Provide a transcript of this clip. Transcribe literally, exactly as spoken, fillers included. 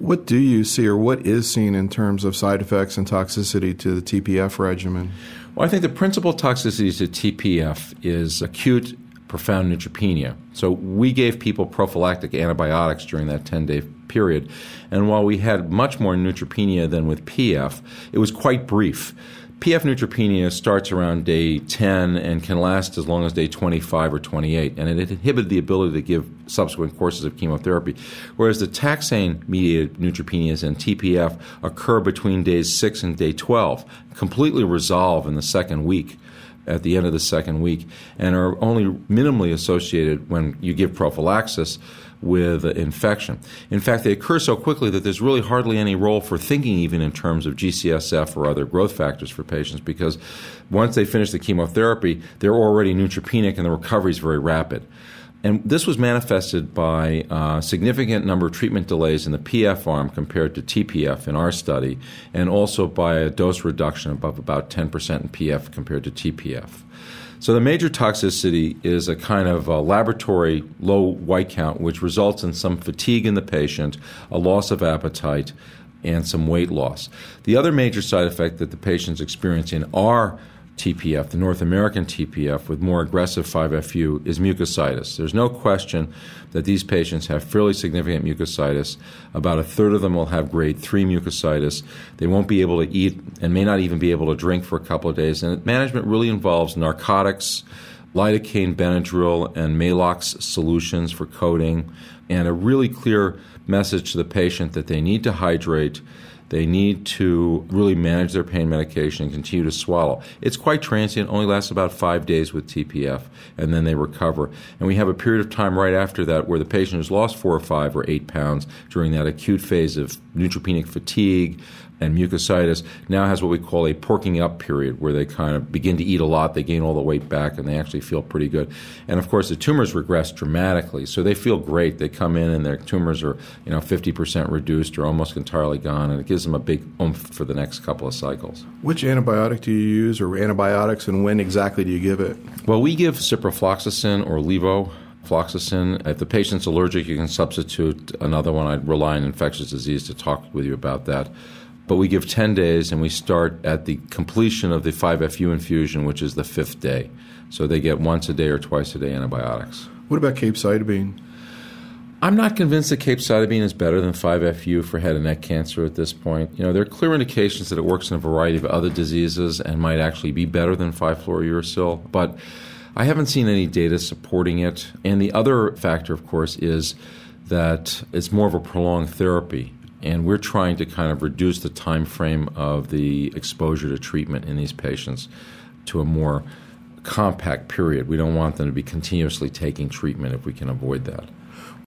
What do you see, or what is seen in terms of side effects and toxicity to the T P F regimen? Well, I think the principal toxicity to T P F is acute profound neutropenia. So we gave people prophylactic antibiotics during that ten-day period, and while we had much more neutropenia than with P F, it was quite brief. P F neutropenia starts around day ten and can last as long as day twenty-five or twenty-eight, and it inhibited the ability to give subsequent courses of chemotherapy, whereas the taxane-mediated neutropenias and T P F occur between days six and day twelve, completely resolve in the second week, at the end of the second week, and are only minimally associated when you give prophylaxis with infection. In fact, they occur so quickly that there's really hardly any role for thinking even in terms of G C S F or other growth factors for patients, because once they finish the chemotherapy, they're already neutropenic and the recovery is very rapid. And this was manifested by a significant number of treatment delays in the P F arm compared to T P F in our study, and also by a dose reduction above about ten percent in P F compared to T P F. So the major toxicity is a kind of a laboratory low white count, which results in some fatigue in the patient, a loss of appetite, and some weight loss. The other major side effect that the patients experience in our T P F, the North American T P F with more aggressive five F U, is mucositis. There's no question that these patients have fairly significant mucositis. About a third of them will have grade three mucositis. They won't be able to eat and may not even be able to drink for a couple of days. And management really involves narcotics, lidocaine, Benadryl, and Maalox solutions for coating, and a really clear message to the patient that they need to hydrate. They need to really manage their pain medication and continue to swallow. It's quite transient, only lasts about five days with T P F, and then they recover. And we have a period of time right after that where the patient has lost four or five or eight pounds during that acute phase of neutropenic fatigue and mucositis, now has what we call a porking up period, where they kind of begin to eat a lot, they gain all the weight back, and they actually feel pretty good. And of course, the tumors regress dramatically, so they feel great. They come in and their tumors are, you know, fifty percent reduced or almost entirely gone, and it gives them a big oomph for the next couple of cycles. Which antibiotic do you use, or antibiotics, and when exactly do you give it? Well, we give ciprofloxacin or levofloxacin. If the patient's allergic, you can substitute another one. I'd rely on infectious disease to talk with you about that. But we give ten days, and we start at the completion of the five F U infusion, which is the fifth day. So they get once a day or twice a day antibiotics. What about capecitabine? I'm not convinced that capecitabine is better than five F U for head and neck cancer at this point. You know, there are clear indications that it works in a variety of other diseases and might actually be better than five fluorouracil, but I haven't seen any data supporting it. And the other factor, of course, is that it's more of a prolonged therapy. And we're trying to kind of reduce the time frame of the exposure to treatment in these patients to a more compact period. We don't want them to be continuously taking treatment if we can avoid that.